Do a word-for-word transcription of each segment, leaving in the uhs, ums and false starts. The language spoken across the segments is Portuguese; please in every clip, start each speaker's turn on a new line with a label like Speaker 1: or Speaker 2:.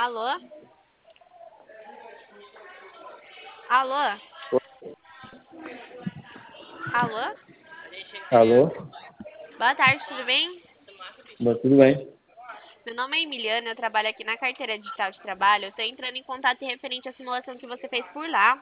Speaker 1: Alô? Alô? Alô?
Speaker 2: Alô?
Speaker 1: Boa tarde, tudo bem?
Speaker 2: Bom, tudo bem?
Speaker 1: Meu nome é Emiliana, eu trabalho aqui na carteira digital de trabalho. Eu estou entrando em contato referente à simulação que você fez por lá.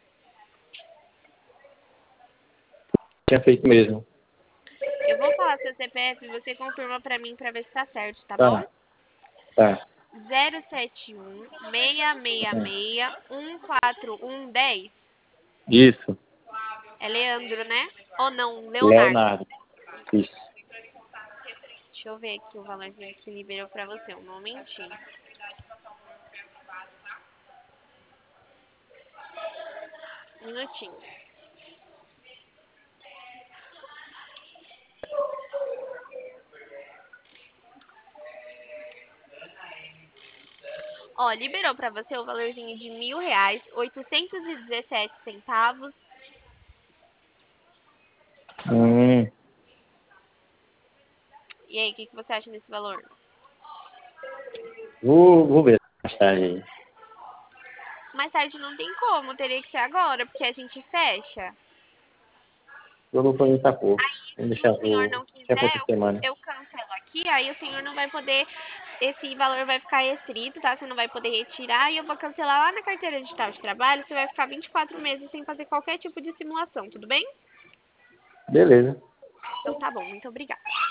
Speaker 2: Tinha feito mesmo.
Speaker 1: Eu vou falar seu C P F e você confirma pra mim pra ver se tá certo, tá bom?
Speaker 2: Tá, tá.
Speaker 1: zero sete um, seis seis seis, um quatro um um zero.
Speaker 2: Isso,
Speaker 1: É Leandro, né? Ou não, Leonardo.
Speaker 2: Leonardo. Isso.
Speaker 1: Deixa eu ver aqui o valorzinho que liberou pra você, um momentinho. Um minutinho. Ó, liberou pra você o valorzinho de mil reais, oitocentos e dezessete centavos.
Speaker 2: Hum,
Speaker 1: E aí, o que, que você acha desse valor?
Speaker 2: vou, vou ver mais tarde aí.
Speaker 1: Mais tarde não tem como, teria que ser agora, porque a gente fecha.
Speaker 2: Eu vou pra mim tá pouco. Vamos
Speaker 1: Se o
Speaker 2: deixar
Speaker 1: senhor
Speaker 2: pro
Speaker 1: não
Speaker 2: deixar pra
Speaker 1: quiser,
Speaker 2: outra
Speaker 1: eu,
Speaker 2: semana.
Speaker 1: eu cancelo aqui, aí o senhor não vai poder, esse valor vai ficar restrito, tá? Você não vai poder retirar e eu vou cancelar lá na carteira digital de trabalho, você vai ficar vinte e quatro meses sem fazer qualquer tipo de simulação, tudo bem?
Speaker 2: Beleza.
Speaker 1: Então tá bom, muito obrigada.